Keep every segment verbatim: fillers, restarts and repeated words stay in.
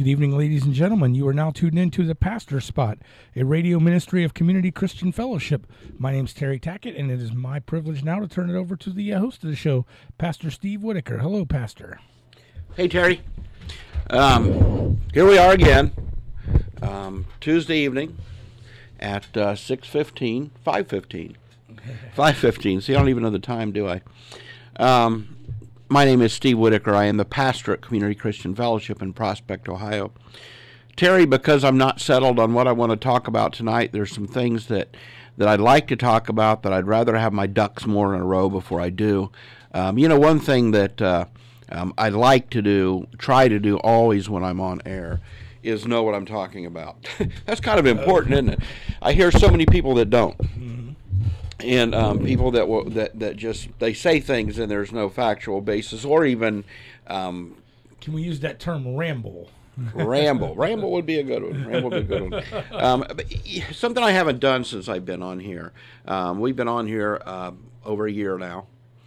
evening, ladies and gentlemen. You are now tuned into The Pastor Spot, a radio ministry of Community Christian Fellowship. My name's Terry Tackett, and it is my privilege now to turn it over to the uh, host of the show, Pastor Steve Whitaker. Hello, Pastor. Hey, Terry. Um, here we are again, um, Tuesday evening at uh, six fifteen, five fifteen. five fifteen. See, I don't even know the time, do I? Um, my name is Steve Whitaker. I am the pastor at Community Christian Fellowship in Prospect, Ohio. Terry, because I'm not settled on what I want to talk about tonight, there's some things that, that I'd like to talk about that I'd rather have my ducks more in a row before I do. Um, you know, one thing that uh, um, I like to do, try to do always when I'm on air, is know what I'm talking about. That's kind of important, isn't it? I hear so many people that don't. Mm-hmm. And um, people that will, that that just they say things and there's no factual basis, or even um, can we use that term, ramble? Ramble, ramble would be a good one. Ramble would be a good one. Um, but something I haven't done since I've been on here. Um, we've been on here uh, over a year now,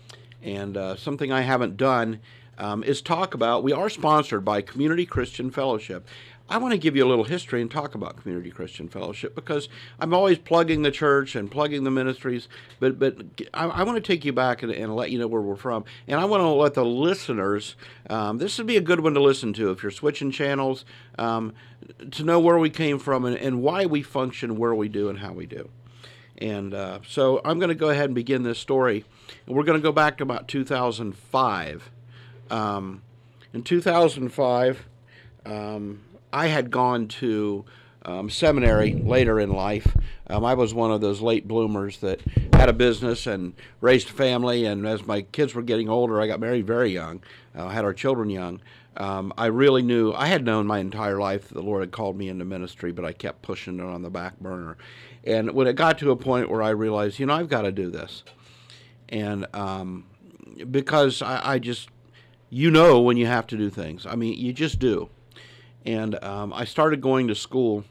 and uh, something I haven't done um, is talk about. We are sponsored by Community Christian Fellowship. I want to give you a little history and talk about Community Christian Fellowship because I'm always plugging the church and plugging the ministries, but but I, I want to take you back and, and let you know where we're from. And I want to let the listeners, um, this would be a good one to listen to if you're switching channels, um, to know where we came from and, and why we function where we do and how we do. And uh, so I'm going to go ahead and begin this story. And we're going to go back to about two thousand five. Um, in two thousand five, um, I had gone to um, seminary later in life. Um, I was one of those late bloomers that had a business and raised a family, and as my kids were getting older, I got married very young, uh, had our children young. Um, I really knew, I had known my entire life that the Lord had called me into ministry, but I kept pushing it on the back burner. And when it got to a point where I realized, you know, I've got to do this. And um, because I, I just, you know when you have to do things. I mean, you just do. And um, I started going to school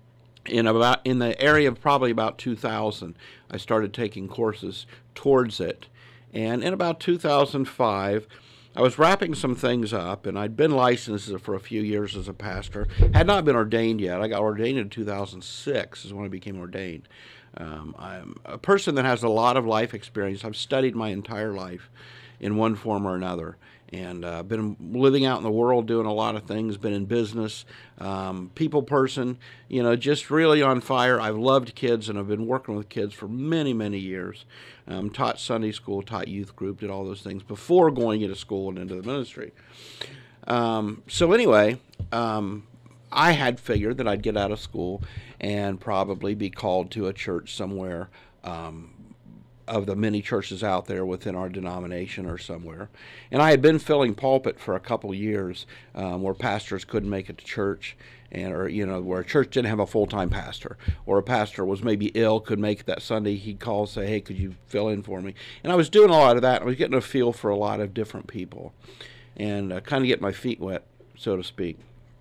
in about in the area of probably about two thousand. I started taking courses towards it. And in about two thousand five, I was wrapping some things up, and I'd been licensed for a few years as a pastor. Had not been ordained yet. I got ordained in two thousand six is when I became ordained. Um, I'm a person that has a lot of life experience. I've studied my entire life in one form or another. And uh, been living out in the world, doing a lot of things, been in business, um, people person, you know, just really on fire. I've loved kids, and I've been working with kids for many, many years. Um, taught Sunday school, taught youth group, did all those things before going into school and into the ministry. Um, so anyway, um, I had figured that I'd get out of school and probably be called to a church somewhere, um, of the many churches out there within our denomination or somewhere. And I had been filling pulpit for a couple years um, where pastors couldn't make it to church, and or you know where a church didn't have a full-time pastor, or a pastor was maybe ill, could make it that Sunday. He'd call and say, hey, could you fill in for me? And I was doing a lot of that. I was getting a feel for a lot of different people and uh, kind of get my feet wet, so to speak.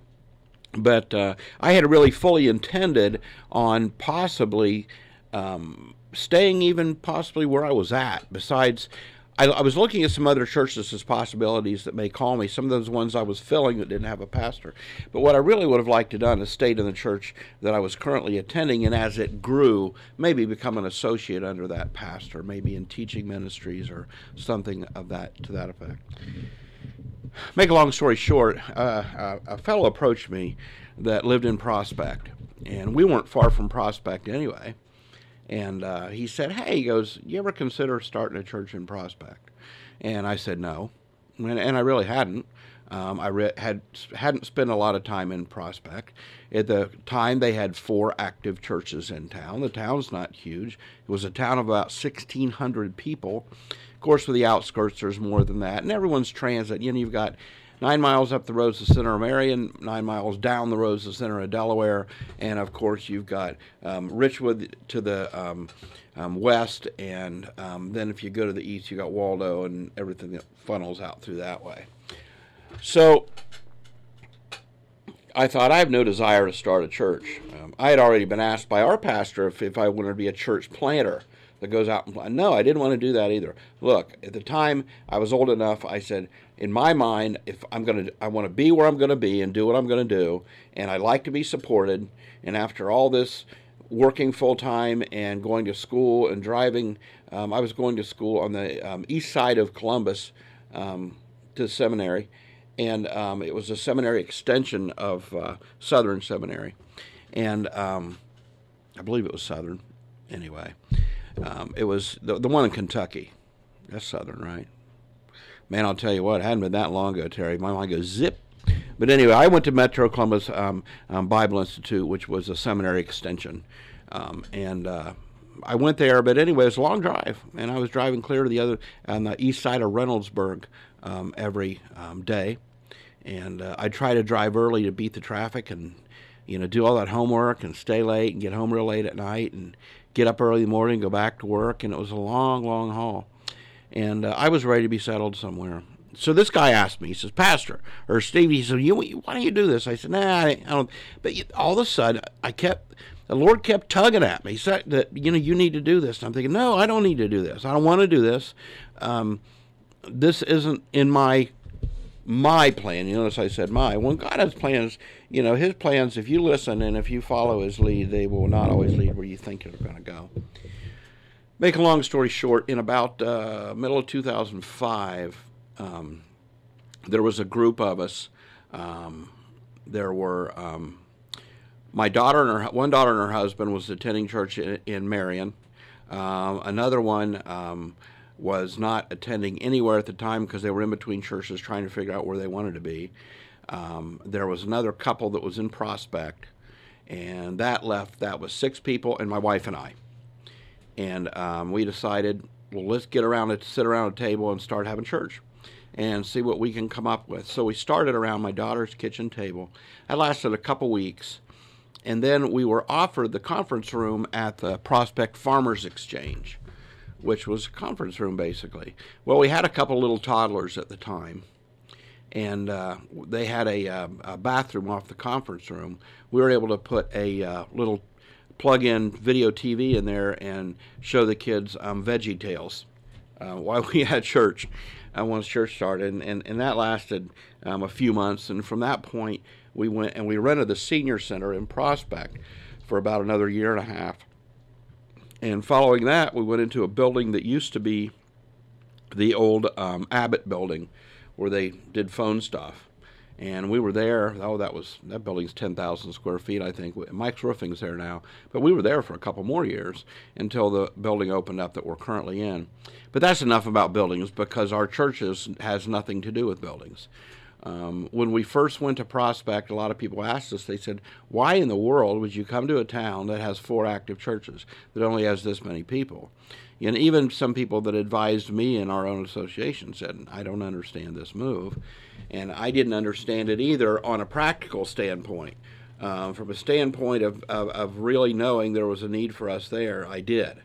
But uh, I had really fully intended on possibly um, staying even possibly where I was at. Besides, I, I was looking at some other churches as possibilities that may call me, some of those ones I was filling that didn't have a pastor. But what I really would have liked to have done is stayed in the church that I was currently attending, and as it grew, maybe become an associate under that pastor, maybe in teaching ministries or something of that to that effect. Make a long story short, uh, a fellow approached me that lived in Prospect, and we weren't far from Prospect anyway. And uh, he said, hey, he goes, you ever consider starting a church in Prospect? And I said, no. And, and I really hadn't. Um, I re- had, hadn't spent a lot of time in Prospect. At the time, they had four active churches in town. The town's not huge. It was a town of about sixteen hundred people. Of course, with the outskirts, there's more than that. And everyone's transit. You know, you've got nine miles up the roads to the center of Marion, nine miles down the roads to the center of Delaware, and of course you've got um, Richwood to the um, um, west, and um, then if you go to the east, you got Waldo and everything that funnels out through that way. So I thought, I have no desire to start a church. Um, I had already been asked by our pastor if, if I wanted to be a church planter. that goes out and play. No, I didn't want to do that either. Look, at the time I was old enough, I said, in my mind, if I'm going to, I want to be where I'm going to be and do what I'm going to do, and I like to be supported. And after all this working full time and going to school and driving, um, I was going to school on the um, east side of Columbus um, to seminary, and um, it was a seminary extension of uh, Southern Seminary, and um, I believe it was Southern. Anyway, um, it was the, the one in Kentucky. That's Southern, right? Man, I'll tell you what, it hadn't been that long ago, Terry. My mind goes zip. But anyway, I went to Metro Columbus um, um, Bible Institute, which was a seminary extension. Um, and uh, I went there, but anyway, it was a long drive. And I was driving clear to the other, on the east side of Reynoldsburg um, every um, day. And uh, I try to drive early to beat the traffic and, you know, do all that homework and stay late and get home real late at night and get up early in the morning, go back to work. And it was a long, long haul. And uh, I was ready to be settled somewhere. So this guy asked me, he says, Pastor, or Steve, he said, you, why don't you do this? I said, nah, I don't. But all of a sudden, I kept, the Lord kept tugging at me. He said that, you know, you need to do this. And I'm thinking, no, I don't need to do this. I don't want to do this. Um, this isn't in my my plan. You notice I said my. When God has plans, you know, his plans, if you listen and if you follow his lead, they will not always lead where you think they're going to go. Make a long story short, in about uh, middle of two thousand five, um, there was a group of us. Um, there were um, my daughter and her one daughter and her husband was attending church in, in Marion. Um, another one um, was not attending anywhere at the time because they were in between churches trying to figure out where they wanted to be. Um, there was another couple that was in Prospect, and that left. That was six people and my wife and I. And um, we decided, well, let's get around it, sit around a table and start having church and see what we can come up with. So we started around my daughter's kitchen table. That lasted a couple weeks. And then we were offered the conference room at the Prospect Farmers Exchange, which was a conference room basically. Well, we had a couple little toddlers at the time, and uh, they had a, uh, a bathroom off the conference room. We were able to put a uh, little plug-in video T V in there and show the kids um, Veggie Tales uh, while we had church, uh, once church started, and, and, and that lasted um, a few months. And from that point, we went and we rented the senior center in Prospect for about another year and a half. And following that, we went into a building that used to be the old um, Abbott building where they did phone stuff. And we were there. Oh, that was that building's ten thousand square feet, I think. Mike's Roofing's there now. But we were there for a couple more years until the building opened up that we're currently in. But that's enough about buildings because our churches has nothing to do with buildings. Um, when we first went to Prospect, a lot of people asked us, they said, why in the world would you come to a town that has four active churches, that only has this many people? And even some people that advised me in our own association said, I don't understand this move. And I didn't understand it either on a practical standpoint. Um, from a standpoint of, of, of really knowing there was a need for us there, I did.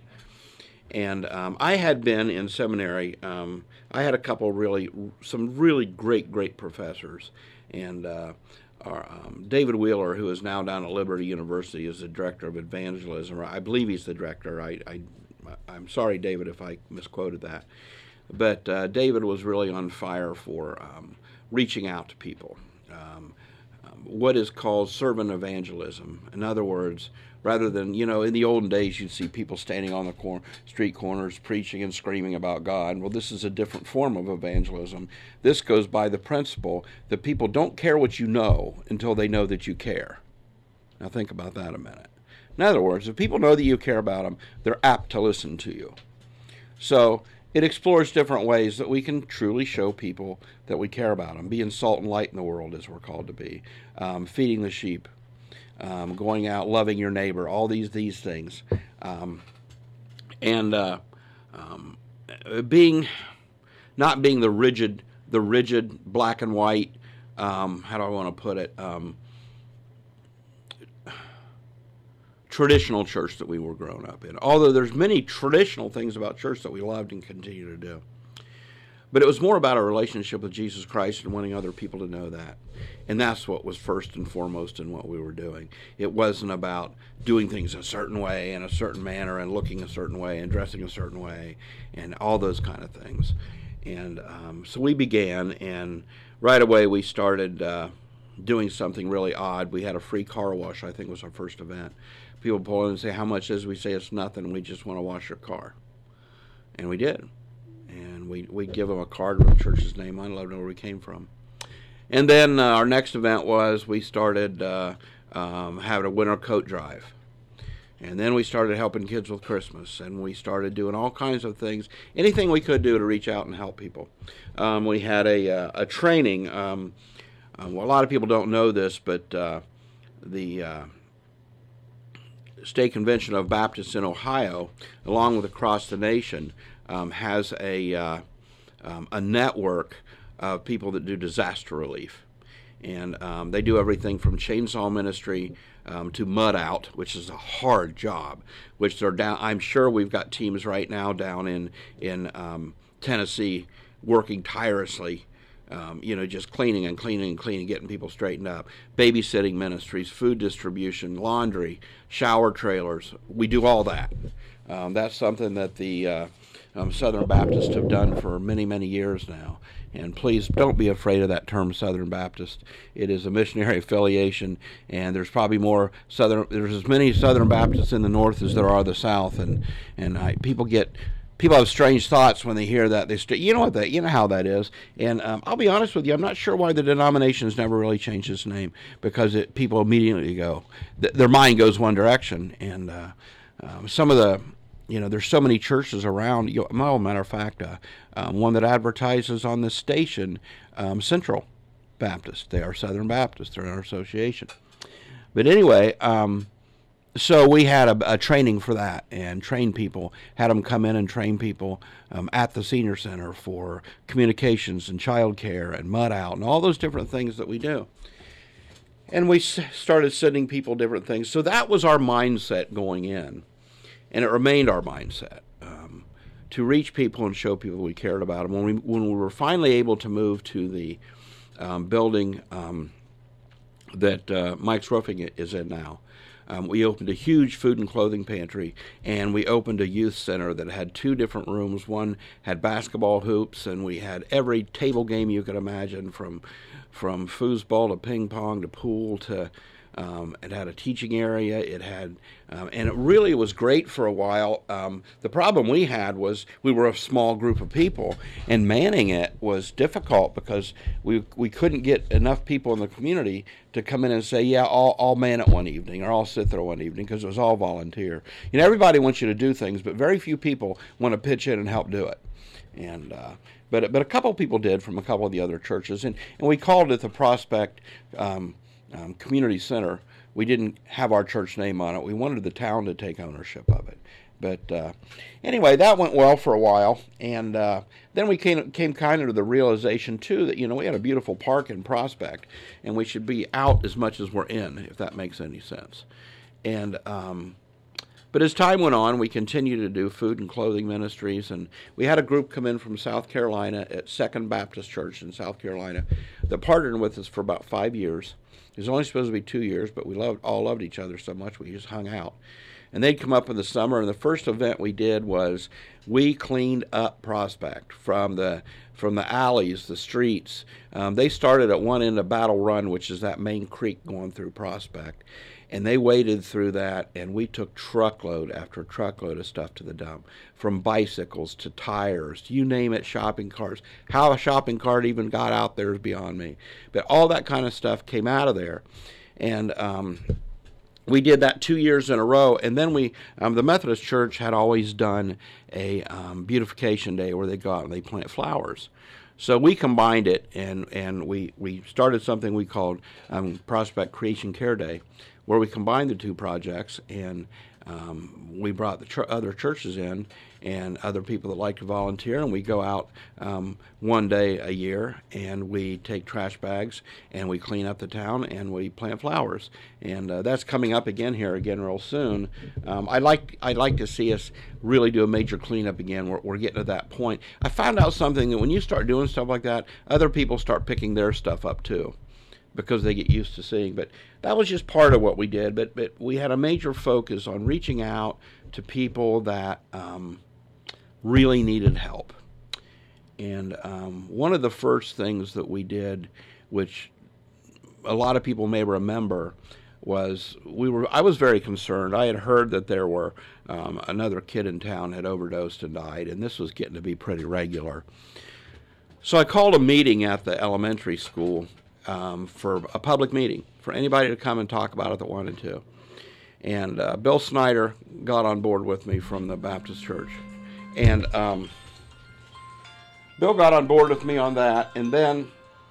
And um, I had been in seminary. Um, I had a couple really, some really great, great professors. And uh, our, um, David Wheeler, who is now down at Liberty University, is the director of evangelism. I believe he's the director. I, I, I'm sorry, David, if I misquoted that. But uh, David was really on fire for um, reaching out to people. Um, um, what is called servant evangelism. In other words, rather than, you know, in the olden days, you'd see people standing on the cor- street corners preaching and screaming about God. Well, this is a different form of evangelism. This goes by the principle that people don't care what you know until they know that you care. Now think about that a minute. In other words, if people know that you care about them, they're apt to listen to you. So it explores different ways that we can truly show people that we care about them, being salt and light in the world as we're called to be, um, feeding the sheep, um, going out, loving your neighbor, all these these things. Um, and uh, um, being, not being the rigid, the rigid black and white, um, how do I want to put it, um, traditional church that we were growing up in. Although there's many traditional things about church that we loved and continue to do. But it was more about our relationship with Jesus Christ and wanting other people to know that. And that's what was first and foremost in what we were doing. It wasn't about doing things a certain way, in a certain manner, and looking a certain way, and dressing a certain way, and all those kind of things. And um, so we began, and right away we started uh, doing something really odd. We had a free car wash, I think was our first event. People pull in and say, how much is it? We say it's nothing, we just want to wash your car. And we did. And we we give them a card with the church's name on it, let them know where we came from. And then uh, our next event was we started uh, um, having a winter coat drive. And then we started helping kids with Christmas, and we started doing all kinds of things, anything we could do to reach out and help people. Um, we had a, uh, a training. Um, uh, well, a lot of people don't know this, but uh, the uh, State Convention of Baptists in Ohio, along with across the nation, um, has a uh, um, a network of people that do disaster relief. And um, they do everything from chainsaw ministry um, to mud out, which is a hard job. Which they're down. I'm sure we've got teams right now down in in um, Tennessee working tirelessly, um, you know, just cleaning and cleaning and cleaning, getting people straightened up. Babysitting ministries, food distribution, laundry, shower trailers. We do all that. Um, that's something that the uh, um, Southern Baptists have done for many, many years now. And please don't be afraid of that term, Southern Baptist. It is a missionary affiliation, and there's probably more Southern. There's as many Southern Baptists in the North as there are the South, and and I, people get people have strange thoughts when they hear that. They st- you know what that you know how that is. And um, I'll be honest with you, I'm not sure why the denomination's never really changed its name, because it, people immediately go, th- their mind goes one direction, and uh, um, some of the. You know, there's so many churches around. You know, well, matter of fact, uh, um, one that advertises on this station, um, Central Baptist. They are Southern Baptists. They're in our association. But anyway, um, so we had a, a training for that and trained people, had them come in and train people um, at the senior center for communications and child care and mud out and all those different things that we do. And we s- started sending people different things. So that was our mindset going in. And it remained our mindset um, to reach people and show people we cared about them. When we when we were finally able to move to the um, building um, that uh, Mike's Roofing is in now, um, we opened a huge food and clothing pantry, and we opened a youth center that had two different rooms. One had basketball hoops, and we had every table game you could imagine, from from foosball to ping pong to pool to. Um, it had a teaching area. It had, um, and it really was great for a while. Um, the problem we had was we were a small group of people, and manning it was difficult because we we couldn't get enough people in the community to come in and say, yeah, I'll, I'll man it one evening, or I'll sit there one evening, because it was all volunteer. You know, everybody wants you to do things, but very few people want to pitch in and help do it. And uh, but but a couple of people did from a couple of the other churches, and, and we called it the Prospect. Um, Um, community center. We didn't have our church name on it. We wanted the town to take ownership of it. But uh, anyway, that went well for a while, and uh, then we came came kind of to the realization too that, you know, we had a beautiful park in Prospect, and we should be out as much as we're in, if that makes any sense. And um, but as time went on, we continued to do food and clothing ministries, and we had a group come in from South Carolina at Second Baptist Church in South Carolina that partnered with us for about five years. It was only supposed to be two years, but we loved all loved each other so much we just hung out. And they'd come up in the summer, and the first event we did was we cleaned up Prospect from the from the alleys, the streets. Um, they started at one end of Battle Run, which is that main creek going through Prospect. And they waded through that, and we took truckload after truckload of stuff to the dump, from bicycles to tires, you name it, shopping carts. How a shopping cart even got out there is beyond me. But all that kind of stuff came out of there. And um, we did that two years in a row. And then we, um, the Methodist Church had always done a um, beautification day where they go out and they plant flowers. So we combined it, and, and we, we started something we called um, Prospect Creation Care Day, where we combined the two projects, and Um, we brought the ch- other churches in and other people that like to volunteer, and we go out um, one day a year, and we take trash bags, and we clean up the town, and we plant flowers. And uh, that's coming up again here again real soon. Um, I'd like I'd like to see us really do a major cleanup again. We're, we're getting to that point. I found out something, that when you start doing stuff like that, other people start picking their stuff up too, because they get used to seeing. But that was just part of what we did. But but we had a major focus on reaching out to people that um, really needed help. And um, one of the first things that we did, which a lot of people may remember, was we were. I was very concerned. I had heard that there were um, another kid in town had overdosed and died, and this was getting to be pretty regular. So I called a meeting at the elementary school. Um, for a public meeting, for anybody to come and talk about it that wanted to. And uh, Bill Snyder got on board with me from the Baptist Church. And um, Bill got on board with me on that, and then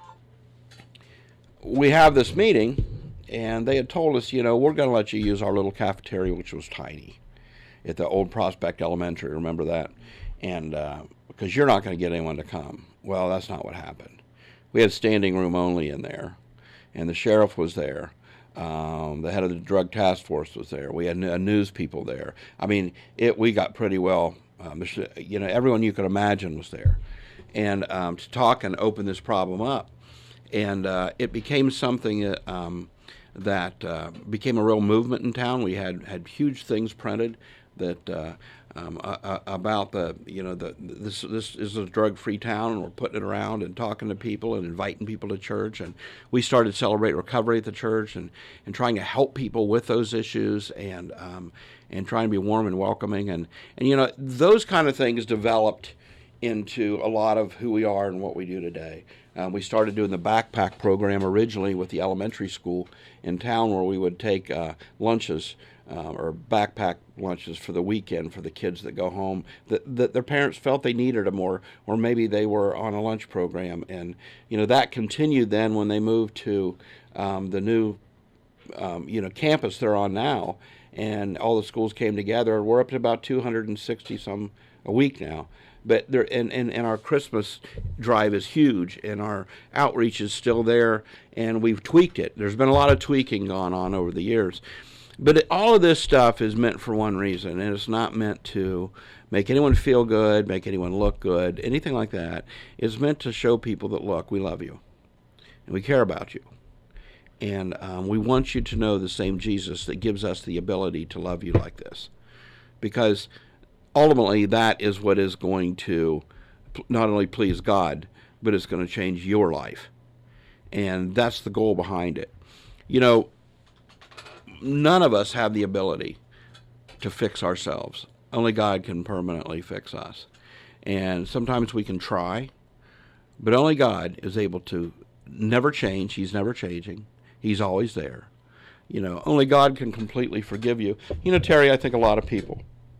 we have this meeting, and they had told us, you know, we're going to let you use our little cafeteria, which was tiny, at the old Prospect Elementary, remember that? And uh, because you're not going to get anyone to come. Well, that's not what happened. We had standing room only in there, and the sheriff was there. Um, the head of the drug task force was there. We had uh, news people there. I mean, it. We got pretty well. Um, you know, everyone you could imagine was there, and um, to talk and open this problem up, and uh, it became something that, um, that uh, became a real movement in town. We had had huge things printed that. Uh, Um, uh, about the, you know, the this this is a drug-free town, and we're putting it around and talking to people and inviting people to church. And we started Celebrate Recovery at the church, and, and trying to help people with those issues, and um, and trying to be warm and welcoming. And, and, you know, those kind of things developed into a lot of who we are and what we do today. Um, we started doing the backpack program originally with the elementary school in town, where we would take uh, lunches uh, or backpack lunches for the weekend for the kids that go home that, that their parents felt they needed them, or, or maybe they were on a lunch program. And, you know, that continued then when they moved to um, the new, um, you know, campus they're on now, and all the schools came together. We're up to about two hundred sixty some a week now. But there, and, and, and our Christmas drive is huge, and our outreach is still there, and we've tweaked it. There's been a lot of tweaking going on over the years. But it, all of this stuff is meant for one reason, and it's not meant to make anyone feel good, make anyone look good, anything like that. It's meant to show people that, look, we love you, and we care about you. And um, we want you to know the same Jesus that gives us the ability to love you like this. Because ultimately, that is what is going to not only please God, but it's going to change your life. And that's the goal behind it. You know, none of us have the ability to fix ourselves. Only God can permanently fix us. And sometimes we can try, but only God is able to never change. He's never changing. He's always there. You know, only God can completely forgive you. You know, Terry, I think a lot of people,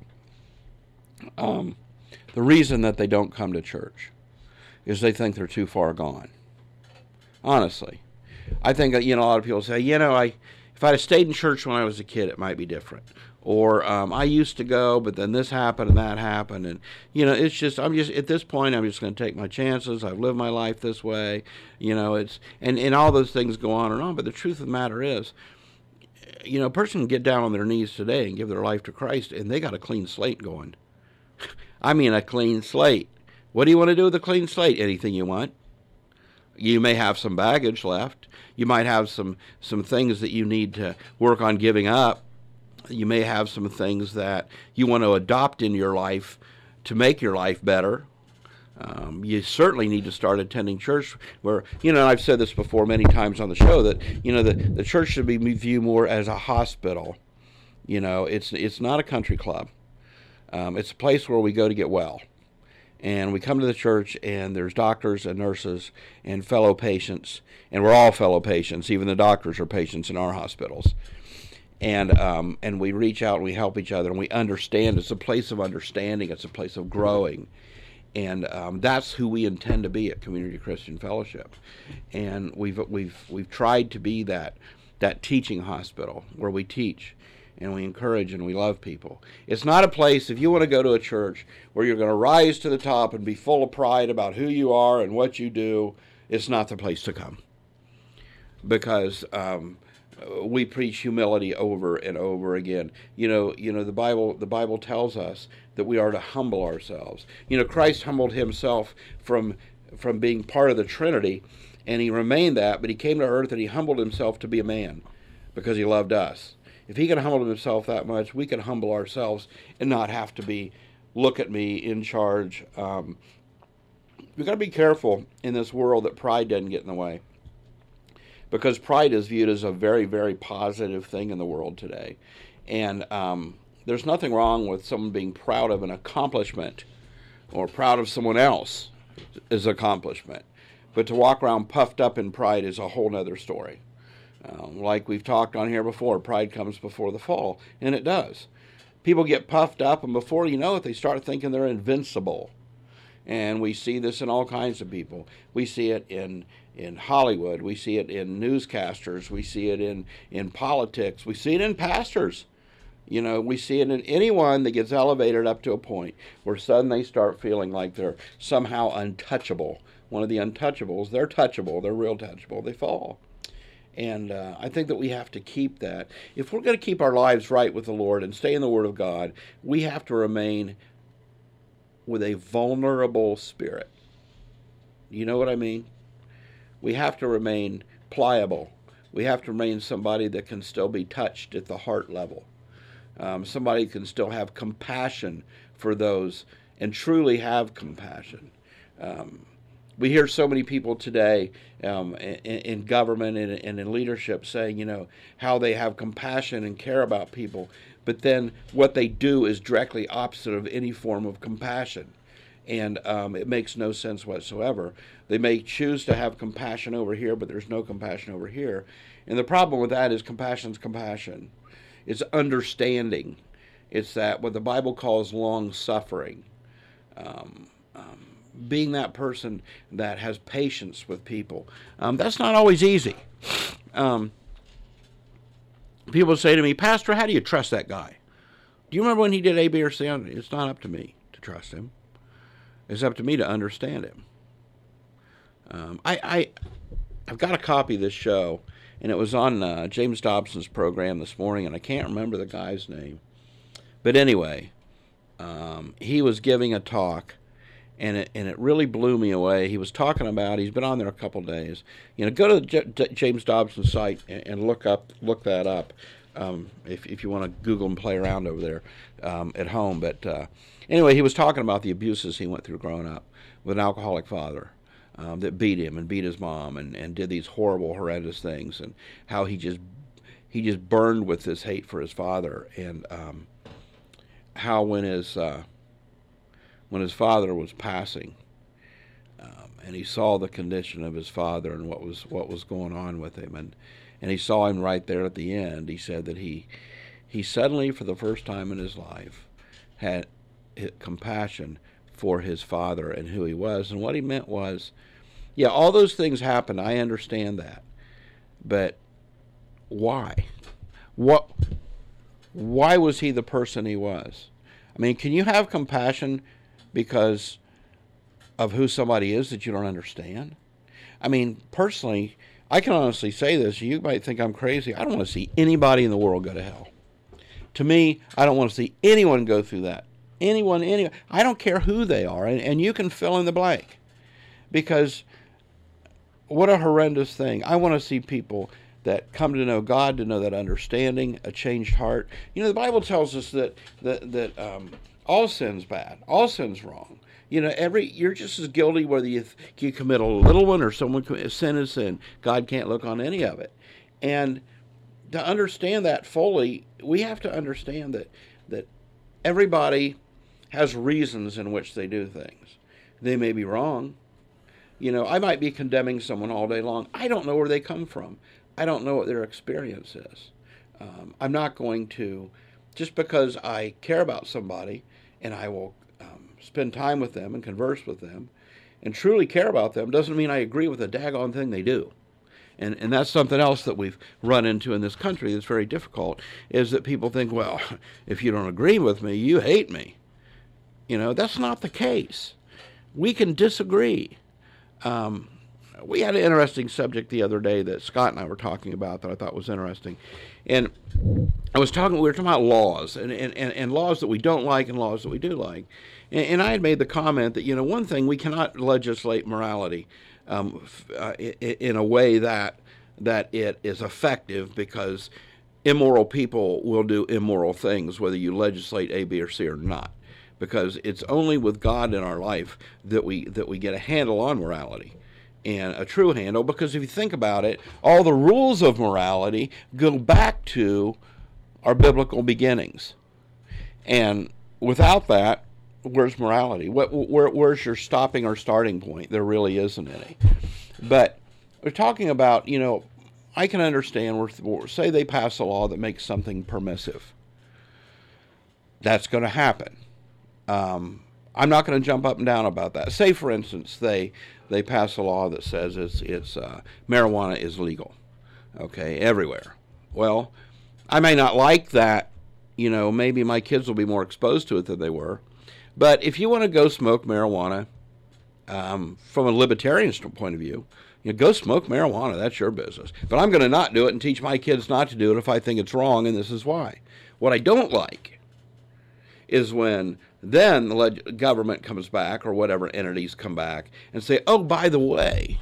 Um, the reason that they don't come to church is they think they're too far gone. Honestly. I think, you know, a lot of people say, you know, I if I had stayed in church when I was a kid, it might be different. Or um, I used to go, but then this happened and that happened. And, you know, it's just, I'm just, at this point, I'm just going to take my chances. I've lived my life this way. You know, it's, and, and all those things go on and on. But the truth of the matter is, you know, a person can get down on their knees today and give their life to Christ, and they got a clean slate going. I mean, a clean slate. What do you want to do with a clean slate? Anything you want. You may have some baggage left. You might have some, some things that you need to work on giving up. You may have some things that you want to adopt in your life to make your life better. Um, you certainly need to start attending church where, you know, I've said this before many times on the show, that, you know, the, the church should be viewed more as a hospital. You know, it's it's not a country club. Um, it's a place where we go to get well. And we come to the church, and there's doctors and nurses and fellow patients, and we're all fellow patients. Even the doctors are patients in our hospitals. And um, and we reach out and we help each other, and we understand. It's a place of understanding. It's a place of growing. And um, that's who we intend to be at Community Christian Fellowship. And we've we've we've tried to be that that teaching hospital where we teach. and we encourage and we love people. It's not a place, if you want to go to a church where you're going to rise to the top and be full of pride about who you are and what you do, it's not the place to come. Because um, we preach humility over and over again. You know, you know the Bible. The Bible tells us that we are to humble ourselves. You know, Christ humbled himself from from being part of the Trinity, and he remained that. But he came to earth and he humbled himself to be a man because he loved us. If he can humble himself that much, we can humble ourselves and not have to be, look at me, in charge. Um, we've got to be careful in this world that pride doesn't get in the way. Because pride is viewed as a very, very positive thing in the world today. And um, there's nothing wrong with someone being proud of an accomplishment or proud of someone else's accomplishment. But to walk around puffed up in pride is a whole other story. Um, like we've talked on here before, pride comes before the fall, and it does. People get puffed up, and before you know it, they start thinking they're invincible. And we see this in all kinds of people. We see it in in Hollywood. We see it in newscasters. We see it in, in politics. We see it in pastors. You know, we see it in anyone that gets elevated up to a point where suddenly they start feeling like they're somehow untouchable. One of the untouchables, they're touchable, they're real touchable, they fall. And uh, I think that we have to keep that. If we're going to keep our lives right with the Lord and stay in the Word of God, we have to remain with a vulnerable spirit. You know what I mean? We have to remain pliable. We have to remain somebody that can still be touched at the heart level. Um, somebody can still have compassion for those and truly have compassion. Um, we hear so many people today um, in, in government and, and in leadership saying, you know, how they have compassion and care about people, but then what they do is directly opposite of any form of compassion. And um, it makes no sense whatsoever. They may choose to have compassion over here, but there's no compassion over here. And the problem with that is compassion's compassion. It's understanding. It's that what the Bible calls long-suffering. Um, um, being that person that has patience with people. Um, that's not always easy. Um, people say to me, Pastor, how do you trust that guy? Do you remember when he did A, B, or C? It's not up to me to trust him. It's up to me to understand him. Um, I, I, I've got a copy of this show, and it was on uh, James Dobson's program this morning, and I can't remember the guy's name. But anyway, um, he was giving a talk, and it and it really blew me away. He was talking about, he's been on there a couple days. You know, go to the J- J- James Dobson site and, and look up look that up um, if if you want to Google and play around over there um, at home. But uh, anyway, he was talking about the abuses he went through growing up with an alcoholic father um, that beat him and beat his mom and, and did these horrible, horrendous things, and how he just he just burned with this hate for his father, and um, how when his uh, when his father was passing, um, and he saw the condition of his father and what was what was going on with him, and and he saw him right there at the end. He said that he he suddenly, for the first time in his life, had compassion for his father and who he was. And what he meant was, yeah, all those things happened. I understand that, but why? What? Why was he the person he was? I mean, can you have compassion because of who somebody is that you don't understand? I mean, personally, I can honestly say this. You might think I'm crazy. I don't want to see anybody in the world go to hell. To me, I don't want to see anyone go through that. Anyone, anyone. I don't care who they are, and, and you can fill in the blank. Because what a horrendous thing. I want to see people that come to know God, to know that understanding, a changed heart. You know, the Bible tells us that that, that um, all sin's bad. All sin's wrong. You know, every you're just as guilty whether you, you commit a little one or someone commit sin is sin. God can't look on any of it. And to understand that fully, we have to understand that that everybody has reasons in which they do things. They may be wrong. You know, I might be condemning someone all day long. I don't know where they come from. I don't know what their experience is. Um, I'm not going to, just because I care about somebody and I will um, spend time with them and converse with them and truly care about them, doesn't mean I agree with a daggone thing they do. And, and that's something else that we've run into in this country that's very difficult, is that people think, well, if you don't agree with me, you hate me. You know, that's not the case. We can disagree. Um, we had an interesting subject the other day that Scott and I were talking about that I thought was interesting. And I was talking, we were talking about laws, and, and, and laws that we don't like and laws that we do like. And, and I had made the comment that, you know, one thing, we cannot legislate morality um, uh, in a way that that it is effective, because immoral people will do immoral things whether you legislate A, B, or C or not. Because it's only with God in our life that we that we get a handle on morality, and a true handle. Because if you think about it, all the rules of morality go back to our biblical beginnings, and without that, where's morality? What, where, where's your stopping or starting point? There really isn't any. But we're talking about, you know, I can understand, we're, say they pass a law that makes something permissive. That's going to happen. Um, I'm not going to jump up and down about that. Say, for instance, they they pass a law that says it's it's uh, marijuana is legal, okay, everywhere. Well, I may not like that. You know, maybe my kids will be more exposed to it than they were. But if you want to go smoke marijuana, um, from a libertarian point of view, you know, go smoke marijuana. That's your business. But I'm going to not do it and teach my kids not to do it if I think it's wrong, and this is why. What I don't like is when then the leg- government comes back, or whatever entities come back, and say, oh, by the way,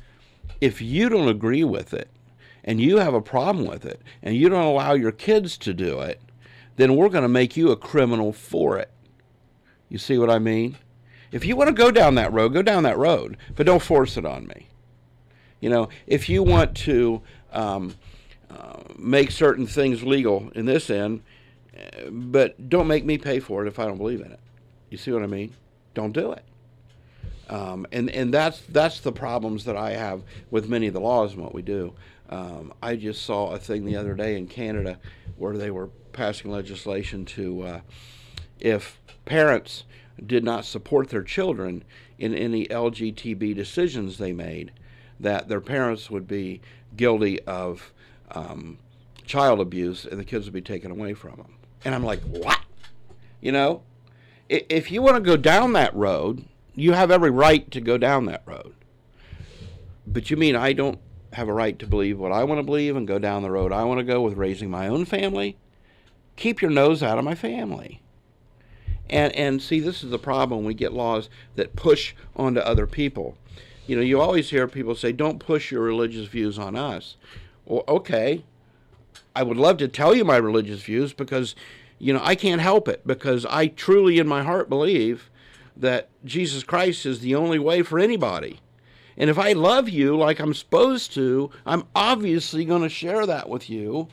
if you don't agree with it, and you have a problem with it, and you don't allow your kids to do it, then we're going to make you a criminal for it. You see what I mean? If you want to go down that road, go down that road, but don't force it on me. You know, if you want to um, uh, make certain things legal in this end, but don't make me pay for it if I don't believe in it. You see what I mean? Don't do it. Um, and and that's that's the problems that I have with many of the laws and what we do. Um, I just saw a thing the other day in Canada where they were passing legislation to, uh, if parents did not support their children in any L G B T decisions they made, that their parents would be guilty of um, child abuse, and the kids would be taken away from them. And I'm like, what? You know, if you want to go down that road, you have every right to go down that road. But you mean I don't have a right to believe what I want to believe and go down the road I want to go with raising my own family? Keep your nose out of my family. And and see, this is the problem. We get laws that push onto other people. You know, you always hear people say, don't push your religious views on us. Well, okay. I would love to tell you my religious views, because, you know, I can't help it, because I truly in my heart believe that Jesus Christ is the only way for anybody. And if I love you like I'm supposed to, I'm obviously going to share that with you.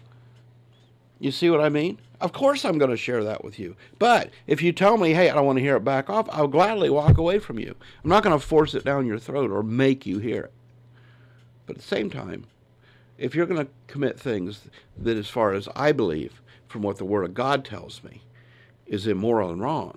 You see what I mean? Of course I'm going to share that with you. But if you tell me, hey, I don't want to hear it, back off, I'll gladly walk away from you. I'm not going to force it down your throat or make you hear it. But at the same time, if you're going to commit things that, as far as I believe, from what the Word of God tells me, is immoral and wrong,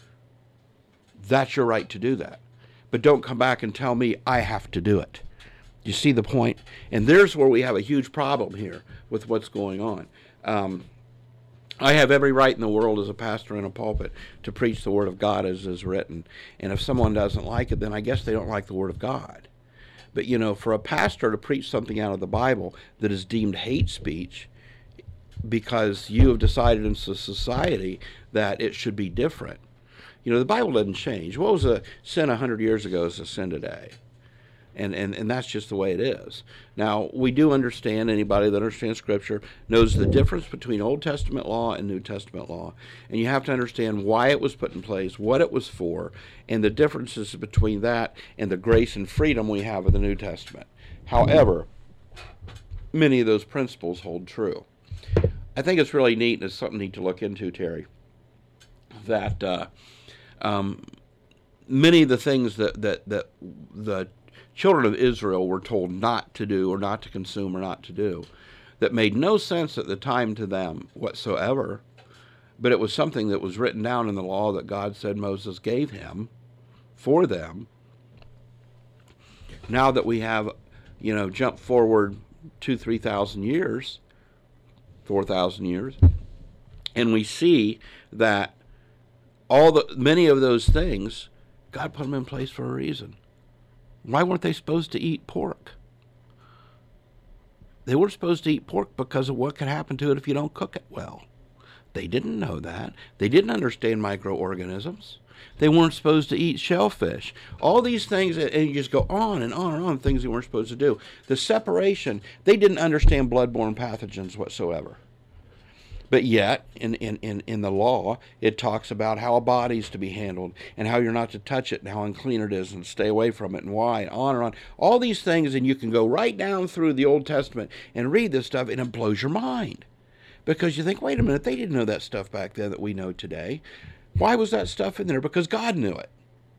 that's your right to do that. But don't come back and tell me I have to do it. You see the point? And there's where we have a huge problem here with what's going on. Um, I have every right in the world as a pastor in a pulpit to preach the Word of God as is written. And if someone doesn't like it, then I guess they don't like the Word of God. But, you know, for a pastor to preach something out of the Bible that is deemed hate speech because you have decided in society that it should be different. You know, the Bible doesn't change. What was a sin one hundred years ago is a sin today. And, and and that's just the way it is. Now, we do understand, anybody that understands Scripture knows the difference between Old Testament law and New Testament law. And you have to understand why it was put in place, what it was for, and the differences between that and the grace and freedom we have in the New Testament. However, many of those principles hold true. I think it's really neat, and it's something neat to look into, Terry, that uh, um, many of the things that, that, that the children of Israel were told not to do or not to consume or not to do, that made no sense at the time to them whatsoever, but it was something that was written down in the law that God said Moses gave him for them. Now that we have you know, jump forward two, three thousand years, four thousand years, and we see that all the many of those things, God put them in place for a reason. Why weren't they supposed to eat pork? They were supposed to eat pork because of what could happen to it if you don't cook it well. They didn't know that. They didn't understand microorganisms. They weren't supposed to eat shellfish. All these things, and you just go on and on and on, things they weren't supposed to do. The separation, they didn't understand bloodborne pathogens whatsoever. But yet, in, in, in, in the law, it talks about how a body's to be handled and how you're not to touch it and how unclean it is and stay away from it and why, and on and on. All these things, and you can go right down through the Old Testament and read this stuff, and it blows your mind. Because you think, wait a minute, they didn't know that stuff back then that we know today. Why was that stuff in there? Because God knew it.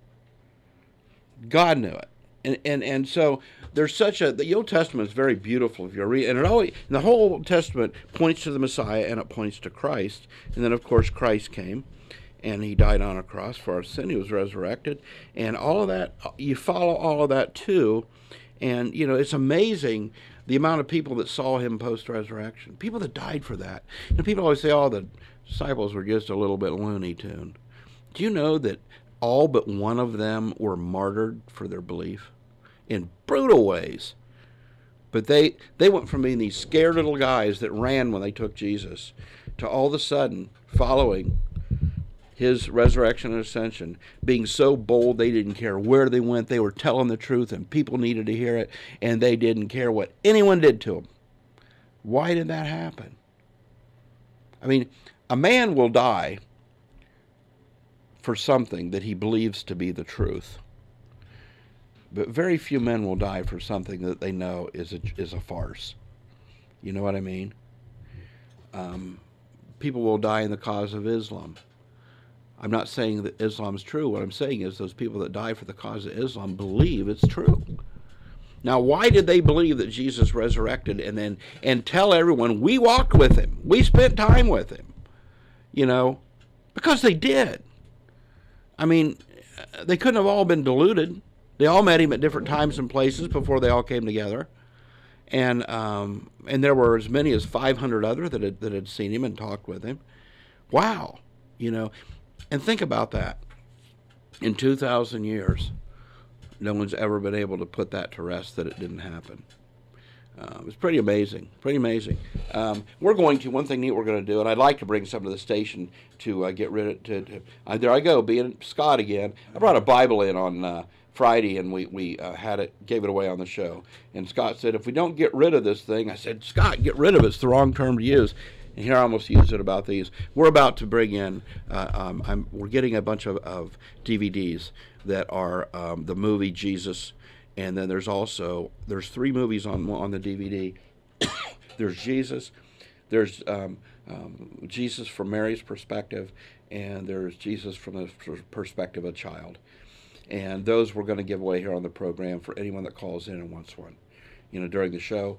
God knew it. And and, and so there's such a, the Old Testament is very beautiful if you read, and it always, and the whole Old Testament points to the Messiah and it points to Christ. And then of course Christ came and he died on a cross for our sin. He was resurrected. And all of that, you follow all of that too. And, you know, it's amazing the amount of people that saw him post-resurrection, people that died for that. You know, people always say, oh, the disciples were just a little bit Looney Tune. Do you know that all but one of them were martyred for their belief in brutal ways? But they, they went from being these scared little guys that ran when they took Jesus to all of a sudden following his resurrection and ascension, being so bold they didn't care where they went. They were telling the truth and people needed to hear it, and they didn't care what anyone did to them. Why did that happen? I mean, a man will die for something that he believes to be the truth, but very few men will die for something that they know is a, is a farce. You know what I mean? Um, people will die in the cause of Islam. I'm not saying that Islam's true. What I'm saying is those people that die for the cause of Islam believe it's true. Now, why did they believe that Jesus resurrected and then and tell everyone, we walked with him, we spent time with him? You know, because they did. I mean, they couldn't have all been deluded. They all met him at different times and places before they all came together. And um, and there were as many as five hundred other that had, that had seen him and talked with him. Wow. You know, and think about that. In two thousand years, no one's ever been able to put that to rest that it didn't happen. Uh, it's pretty amazing, pretty amazing. Um, we're going to, one thing neat we're going to do, and I'd like to bring some to the station to uh, get rid of, to, to uh, there I go, being Scott again. I brought a Bible in on uh, Friday, and we, we uh, had it, gave it away on the show. And Scott said, if we don't get rid of this thing, I said, Scott, get rid of it. It's the wrong term to use. And here I almost used it about these. We're about to bring in, uh, um, I'm, we're getting a bunch of, of D V Ds that are um, the movie Jesus, and then there's also, there's three movies on on the D V D. There's Jesus, there's um, um, Jesus from Mary's perspective, and there's Jesus from the perspective of a child. And those we're going to give away here on the program for anyone that calls in and wants one, you know, during the show.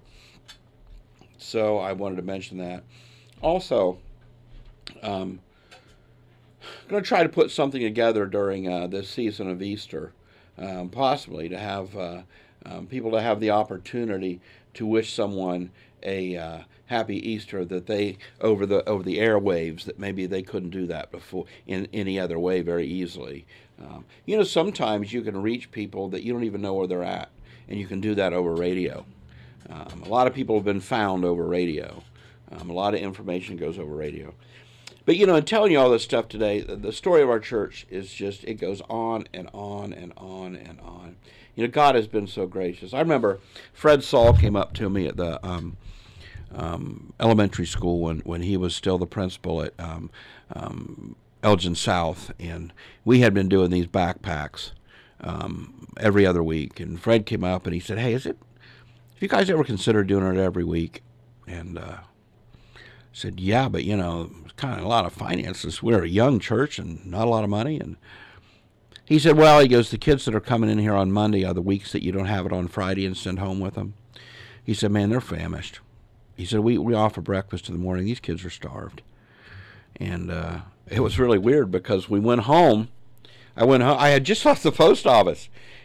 So I wanted to mention that. Also, um, I'm going to try to put something together during uh, this season of Easter, um, possibly to have uh, um, people to have the opportunity to wish someone a uh, happy Easter that they over the over the airwaves that maybe they couldn't do that before in any other way very easily. Um, you know, sometimes you can reach people that you don't even know where they're at, and you can do that over radio. Um, a lot of people have been found over radio. Um, a lot of information goes over radio. But, you know, in telling you all this stuff today, the, the story of our church is just, it goes on and on and on and on. You know, God has been so gracious. I remember Fred Saul came up to me at the um, um, elementary school when, when he was still the principal at um, um, Elgin South, and we had been doing these backpacks um, every other week. And Fred came up and he said, hey, is it, have you guys ever considered doing it every week? And uh, I said, yeah, but, you know, it's kind of a lot of finances. We're a young church and not a lot of money. And he said, well, he goes, the kids that are coming in here on Monday are the weeks that you don't have it on Friday and send home with them. He said, man, they're famished. He said, we, we offer breakfast in the morning. These kids are starved. And uh, it was really weird because we went home. I went home. I had just left the post office.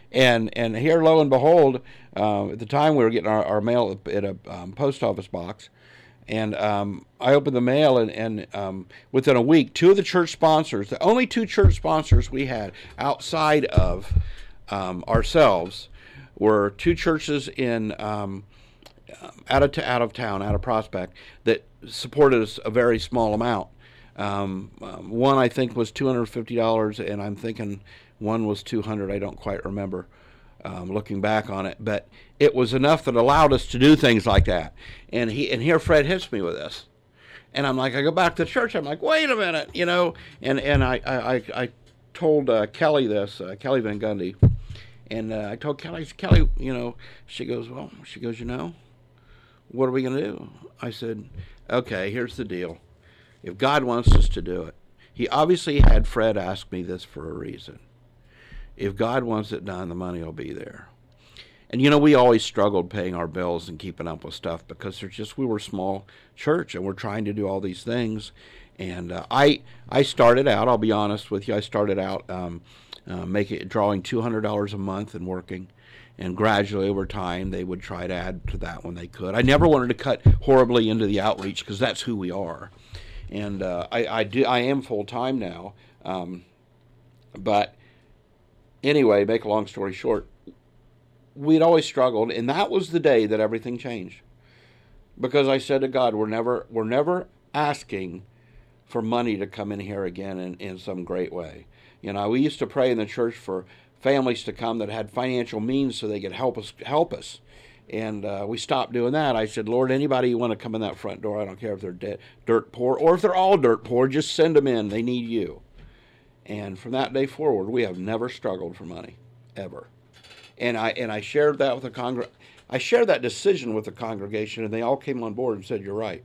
And and here, lo and behold, uh, at the time we were getting our, our mail at a um, post office box, and um, I opened the mail, and, and um, within a week, two of the church sponsors, the only two church sponsors we had outside of um, ourselves, were two churches in um, out of out of town, out of Prospect, that supported us a very small amount. Um, um, one I think was two hundred fifty dollars, and I'm thinking one was two hundred dollars. I don't quite remember, um, looking back on it, but it was enough that allowed us to do things like that. And he and here Fred hits me with this, and I'm like, I go back to church. I'm like, wait a minute, you know. And and I I, I, I told uh, Kelly this, uh, Kelly Van Gundy, and uh, I told Kelly, Kelly, you know, she goes, well, she goes, you know, what are we going to do? I said, okay, here's the deal. If God wants us to do it, he obviously had Fred ask me this for a reason. If God wants it done, the money will be there. And, you know, we always struggled paying our bills and keeping up with stuff because there's just, we were a small church and we're trying to do all these things. And uh, I I started out, I'll be honest with you, I started out um, uh, making drawing two hundred dollars a month and working. And gradually over time, they would try to add to that when they could. I never wanted to cut horribly into the outreach because that's who we are. And uh, I, I, do, I am full-time now. Um, but anyway, make a long story short, we'd always struggled, and that was the day that everything changed. Because I said to God, we're never we're never asking for money to come in here again in, in some great way. You know, we used to pray in the church for families to come that had financial means so they could help us help us. And uh, we stopped doing that. I said, Lord, anybody you want to come in that front door, I don't care if they're de- dirt poor or if they're all dirt poor, just send them in. They need you. And from that day forward, we have never struggled for money, ever. And I and I shared that with the congr- I shared that decision with the congregation, and they all came on board and said, you're right.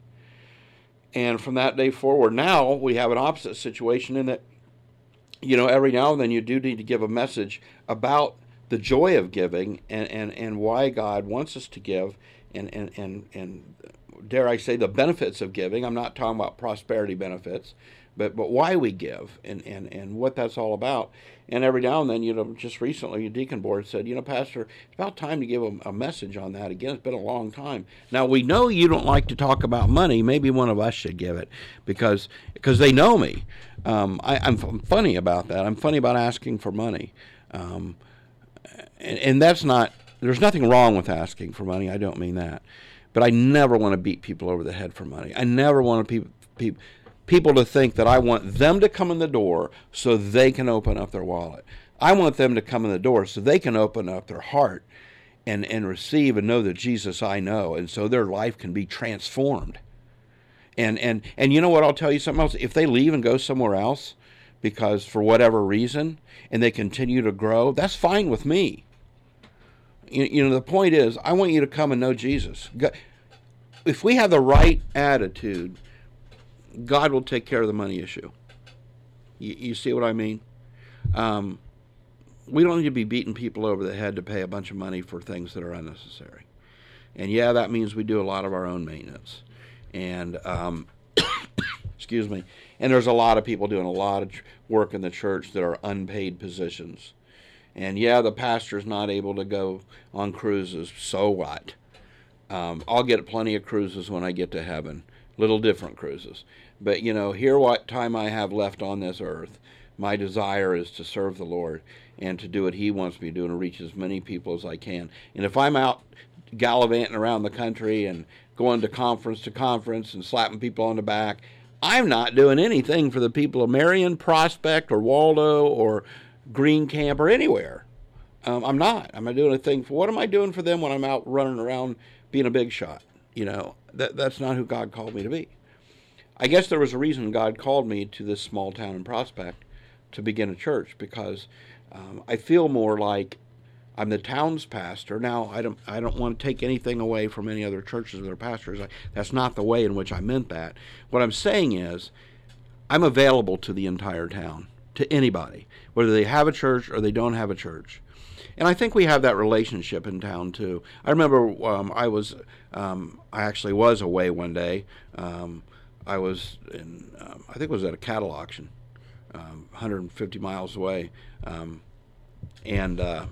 And from that day forward, now we have an opposite situation in that, you know, every now and then you do need to give a message about the joy of giving and, and, and why God wants us to give and, and, and, and dare I say the benefits of giving. I'm not talking about prosperity benefits, but, but why we give and, and, and what that's all about. And every now and then, you know, just recently, your deacon board said, you know, Pastor, it's about time to give a, a message on that again. It's been a long time. Now, we know you don't like to talk about money. Maybe one of us should give it because because they know me. Um, I, I'm, I'm funny about that. I'm funny about asking for money. Um, and, and that's not, there's nothing wrong with asking for money. I don't mean that. But I never want to beat people over the head for money. I never want people, people, people to think that I want them to come in the door so they can open up their wallet. I want them to come in the door so they can open up their heart and, and receive and know that Jesus I know, and so their life can be transformed. And, and and you know what, I'll tell you something else. If they leave and go somewhere else because for whatever reason and they continue to grow, that's fine with me. You, you know, the point is, I want you to come and know Jesus. If we have the right attitude, God will take care of the money issue. You, you see what I mean? Um, we don't need to be beating people over the head to pay a bunch of money for things that are unnecessary. And yeah, that means we do a lot of our own maintenance. And, um, excuse me, and there's a lot of people doing a lot of work in the church that are unpaid positions. And yeah, the pastor's not able to go on cruises. So what? Um, I'll get plenty of cruises when I get to heaven. Little different cruises. But, you know, here what time I have left on this earth, my desire is to serve the Lord and to do what he wants me to do and to reach as many people as I can. And if I'm out gallivanting around the country and going to conference to conference and slapping people on the back, I'm not doing anything for the people of Marion, Prospect, or Waldo, or Green Camp, or anywhere. Um, I'm not. I'm not doing a thing for, what am I doing for them when I'm out running around being a big shot? You know, that that's not who God called me to be. I guess there was a reason God called me to this small town in Prospect to begin a church, because um, I feel more like I'm the town's pastor. Now, I don't I don't want to take anything away from any other churches or their pastors. I, that's not the way in which I meant that. What I'm saying is I'm available to the entire town, to anybody, whether they have a church or they don't have a church. And I think we have that relationship in town, too. I remember um, I was, um, I actually was away one day. Um, I was in, um, I think it was at a cattle auction, um, one hundred fifty miles away. Um, and uh,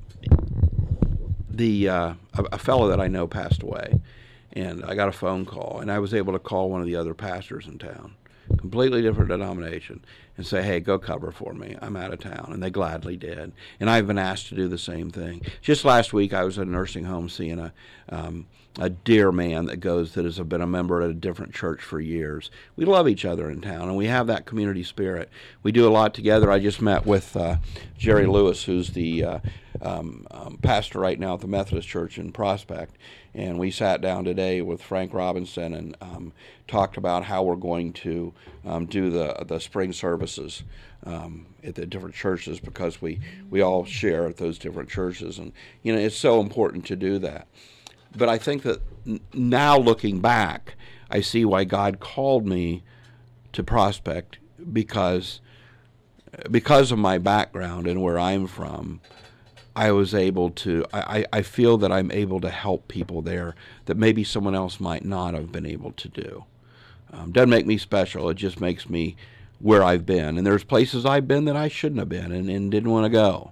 the uh, a, a fellow that I know passed away, and I got a phone call, and I was able to call one of the other pastors in town, completely different denomination, and say, hey, go cover for me. I'm out of town. And they gladly did. And I've been asked to do the same thing. Just last week, I was at a nursing home seeing a um, a dear man that goes that has been a member at a different church for years. We love each other in town, and we have that community spirit. We do a lot together. I just met with uh, Jerry Lewis, who's the uh, um, um, pastor right now at the Methodist Church in Prospect. And we sat down today with Frank Robinson and um, talked about how we're going to um, do the the spring services um, at the different churches, because we, we all share at those different churches. And, you know, it's so important to do that. But I think that n- now looking back, I see why God called me to Prospect, because because of my background and where I'm from. I was able to, I, I feel that I'm able to help people there that maybe someone else might not have been able to do. Um, doesn't make me special. It just makes me where I've been. And there's places I've been that I shouldn't have been and, and didn't want to go.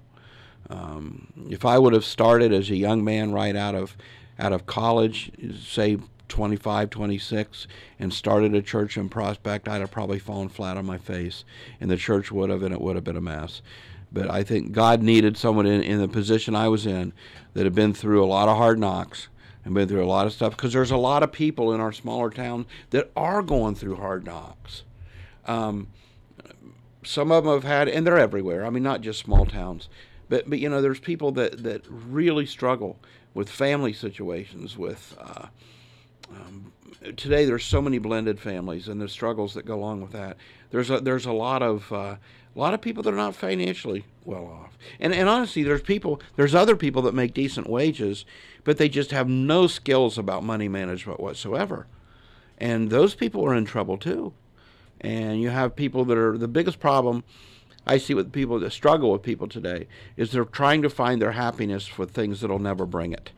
Um, if I would have started as a young man right out of out of college, say twenty-five, twenty-six, and started a church in Prospect, I'd have probably fallen flat on my face, and the church would have, and it would have been a mess. But I think God needed someone in, in the position I was in that had been through a lot of hard knocks and been through a lot of stuff, because there's a lot of people in our smaller town that are going through hard knocks. Um, some of them have had, and they're everywhere. I mean, not just small towns, but, but you know, there's people that, that really struggle with family situations, with uh, um, today there's so many blended families and the struggles that go along with that. There's a, there's a lot of uh, a lot of people that are not financially well off, and and honestly, there's people there's other people that make decent wages, but they just have no skills about money management whatsoever, and those people are in trouble too. And you have people that are, the biggest problem I see with people that struggle with people today is they're trying to find their happiness for things that'll never bring it.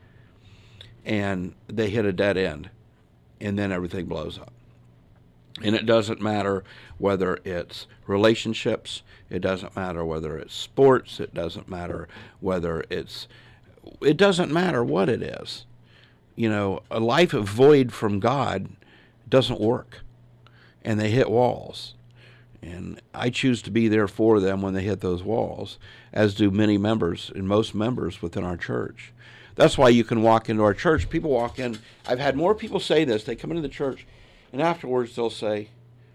And they hit a dead end, and then everything blows up. And it doesn't matter whether it's relationships, it doesn't matter whether it's sports, it doesn't matter whether it's, it doesn't matter what it is. You know, a life void from God doesn't work, and they hit walls. And I choose to be there for them when they hit those walls, as do many members and most members within our church. That's why you can walk into our church. People walk in. I've had more people say this. They come into the church, and afterwards they'll say,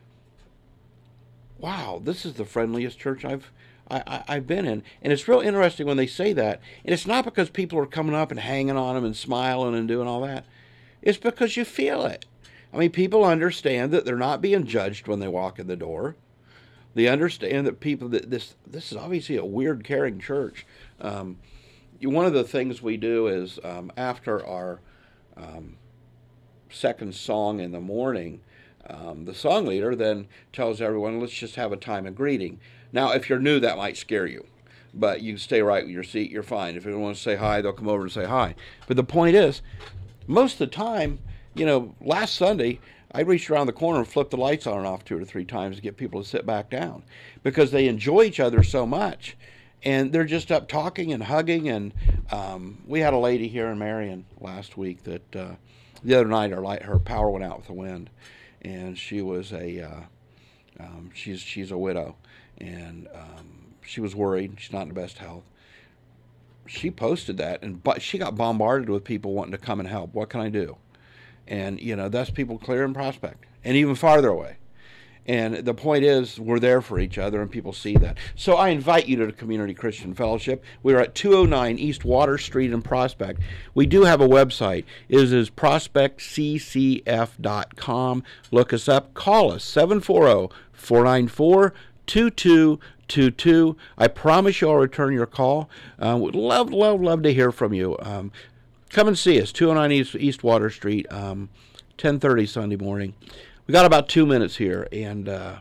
wow, this is the friendliest church I've I, I, I've been in. And it's real interesting when they say that. And it's not because people are coming up and hanging on them and smiling and doing all that. It's because you feel it. I mean, people understand that they're not being judged when they walk in the door. They understand that people, that this this is obviously a weird, caring church. Um, one of the things we do is um, after our um, second song in the morning, um, the song leader then tells everyone, let's just have a time of greeting. Now, if you're new, that might scare you, but you stay right with your seat, you're fine. If anyone wants to say hi, they'll come over and say hi. But the point is, most of the time, you know, last Sunday, I reached around the corner and flipped the lights on and off two or three times to get people to sit back down, because they enjoy each other so much, and they're just up talking and hugging. And um, we had a lady here in Marion last week that uh, the other night her light, her power went out with the wind, and she was a uh, um, she's she's a widow, and um, she was worried. She's not in the best health. She posted that, and but she got bombarded with people wanting to come and help. What can I do? And, you know, that's people clear in Prospect and even farther away. And the point is, we're there for each other, and people see that. So I invite you to the Community Christian Fellowship. We're at two oh nine East Water Street in Prospect. We do have a website. It is prospect c c f dot com. Look us up. Call us, seven four zero, four nine four, two two two two. I promise you I'll return your call. Uh, would love, love, love to hear from you. Um, Come and see us, two oh nine East, East Water Street, um, ten thirty Sunday morning. We got about two minutes here, and uh,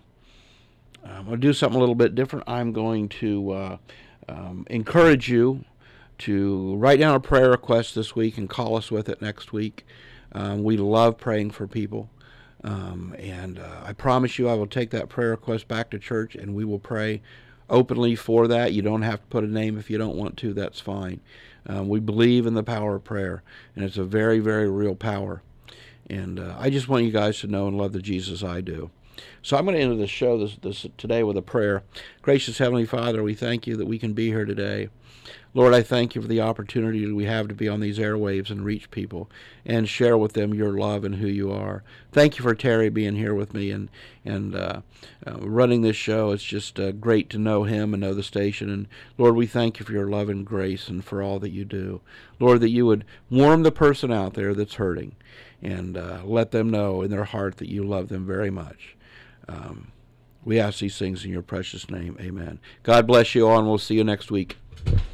I'm going to do something a little bit different. I'm going to uh, um, encourage you to write down a prayer request this week and call us with it next week. Um, we love praying for people, um, and uh, I promise you I will take that prayer request back to church, and we will pray openly for that. You don't have to put a name if you don't want to. That's fine. Um, we believe in the power of prayer, and it's a very, very real power. And uh, I just want you guys to know and love the Jesus I do. So I'm going to end the show this, this today with a prayer. Gracious Heavenly Father, we thank you that we can be here today. Lord, I thank you for the opportunity that we have to be on these airwaves and reach people and share with them your love and who you are. Thank you for Terry being here with me and and uh, uh, running this show. It's just uh, great to know him and know the station. And Lord, we thank you for your love and grace and for all that you do. Lord, that you would warm the person out there that's hurting and uh, let them know in their heart that you love them very much. Um, we ask these things in your precious name. Amen. God bless you all, and we'll see you next week.